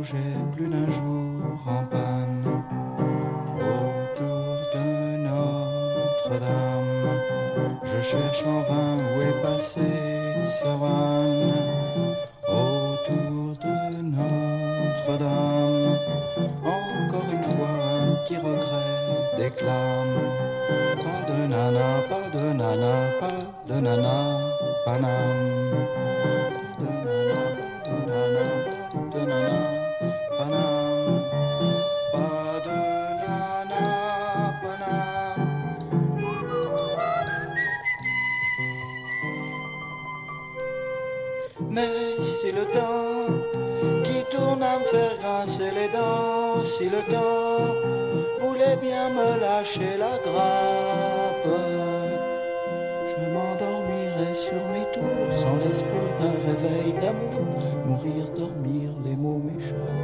j'ai plus d'un jour en panne. Autour de Notre-Dame, je cherche en vain où est passé ce rhum. Autour de Notre-Dame, encore une fois un petit regret déclame. Pas de nana, pas de nana, pas de nana, Paname. Pas de nana, pas de nana, pas de nana, Paname. Pas de nana, Paname. Mais si le temps qui tourne à me faire grincer les dents, si le temps voulait bien me lâcher la grappe, je m'endormirai sur mes tours sans l'espoir d'un réveil d'amour. Mourir, dormir, les mots m'échappent.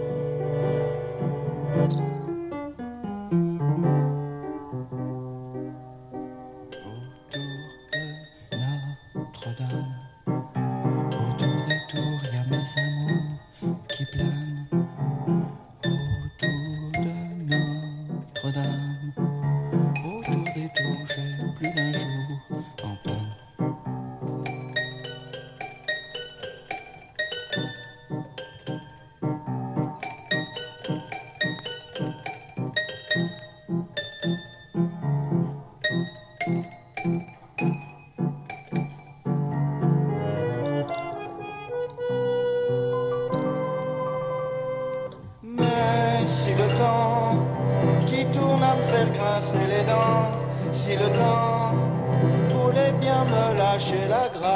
Autour de Notre-Dame, autour des tours, y a mes amours qui planent. Autour de Notre-Dame, autour des tours, j'ai plus d'un jour en panne. Mais si le temps qui tourne à me faire grincer les dents, si le temps voulait bien me lâcher la grâce,